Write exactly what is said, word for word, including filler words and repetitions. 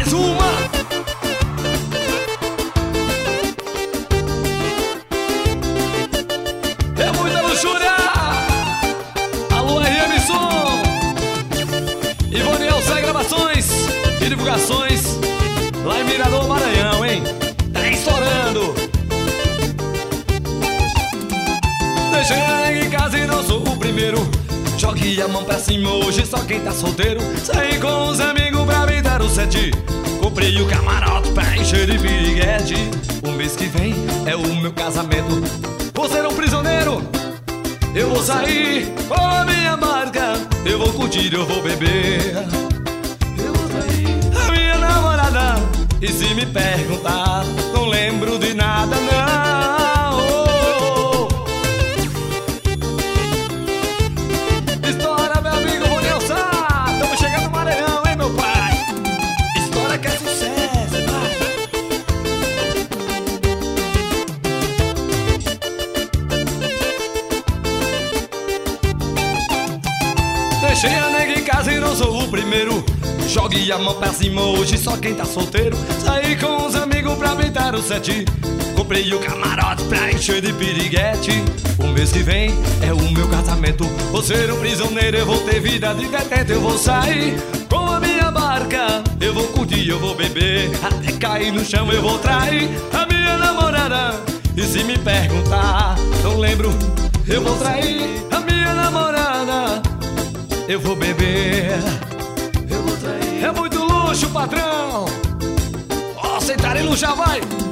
mais uma. É muita luxúria. Alô, R M Som. Ivoniel Sai Gravações e Divulgações, lá em Mirador, Maranhão, hein? Tá estourando. Deixei em casa e não sou o primeiro. Jogue a mão pra cima, hoje só quem tá solteiro. Saí com os amigos pra me dar o sete. Comprei o camarote pra encher de piriguete. O mês que vem é o meu casamento. Vou ser um prisioneiro. Eu vou sair com a minha marca. Eu vou curtir, eu vou beber. Eu vou sair a minha namorada. E se me perguntar, não lembro de nada, não. Oh, oh. Estoura, meu amigo Ivoniel. Estamos chegando no Maranhão, hein, meu pai? Estoura que é sucesso, vai. Deixei a nega em casa e não sou o primeiro. Jogue a mão pra cima, hoje só quem tá solteiro. Saí com os amigos pra me dar o sete. Comprei o camarote pra encher de piriguete. O mês que vem é o meu casamento. Vou ser um prisioneiro, eu vou ter vida de detento. Eu vou sair com a minha barca. Eu vou curtir, eu vou beber. Até cair no chão eu vou trair a minha namorada. E se me perguntar, não lembro, eu vou trair a minha namorada. Eu vou beber. Eu vou trair. É muito luxo, patrão. Ó, sentar e luxar, vai.